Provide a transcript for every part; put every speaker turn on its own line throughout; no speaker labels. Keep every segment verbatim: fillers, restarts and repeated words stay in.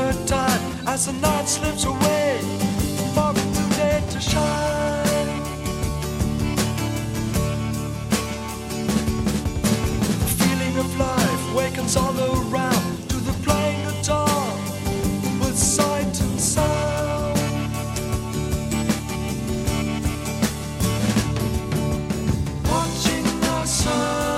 her time as the night slips away, for a new day to shine. The feeling of life wakens all around to the playing guitar with sight and sound. Watching the sun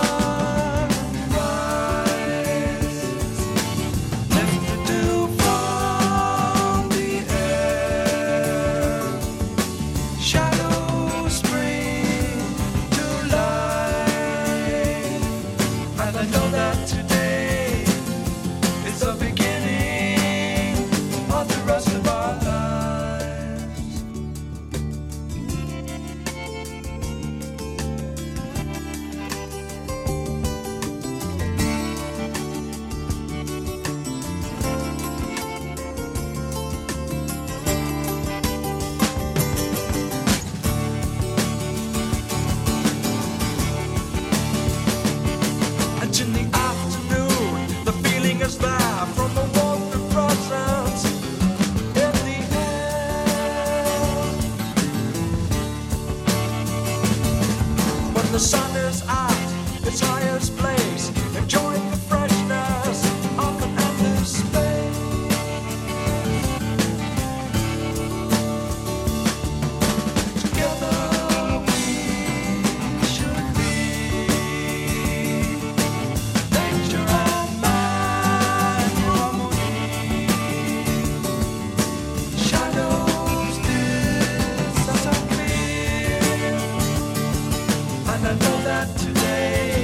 in the afternoon, the feeling is there from the warmth of presence in the air. When the sun is at its highest place, enjoying the freshness of an endless space. Together we should be. And I know that today